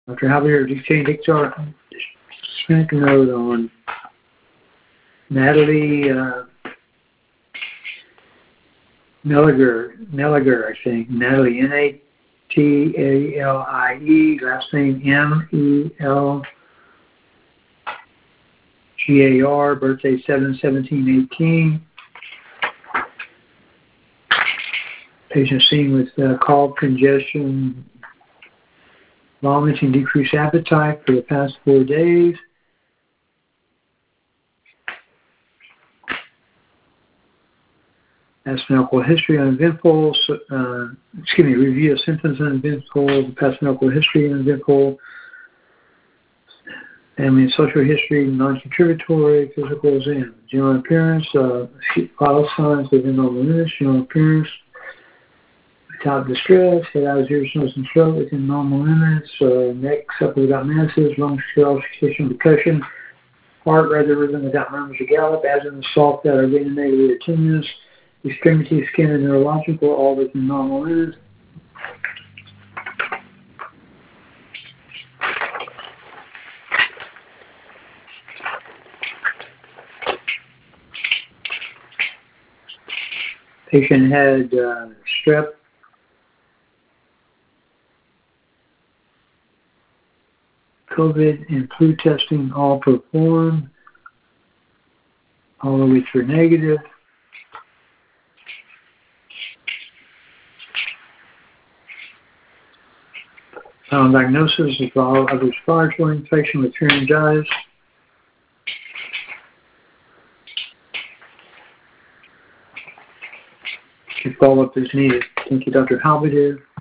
Dr. Javier Dictar Smith note on Natalie Neliger, I think. Natalie, Natalie, last name Melgar, birthday 7/17/18. Patient seen with cough, congestion, vomiting, decreased appetite for the past 4 days. Past medical history uneventful. Review of symptoms uneventful. Past medical history uneventful. Family and social history non-contributory. Physical exam. General appearance. Vital signs within normal limits. General appearance. Without distress. Head, eyes, ears, nose, and throat within normal limits. Neck suffer without masses. Lungs, auscultation, percussion. Heart, rather rhythm without murmurs or gallop. Abdomen soft without organic negative tenuous. Extremity, skin, and neurological, all within normal limits. Patient had strep, COVID, and flu testing all performed, all of which were negative. Diagnosis of respiratory infection with pharyngitis. Follow-up is needed. Thank you, Dr. Halberdin.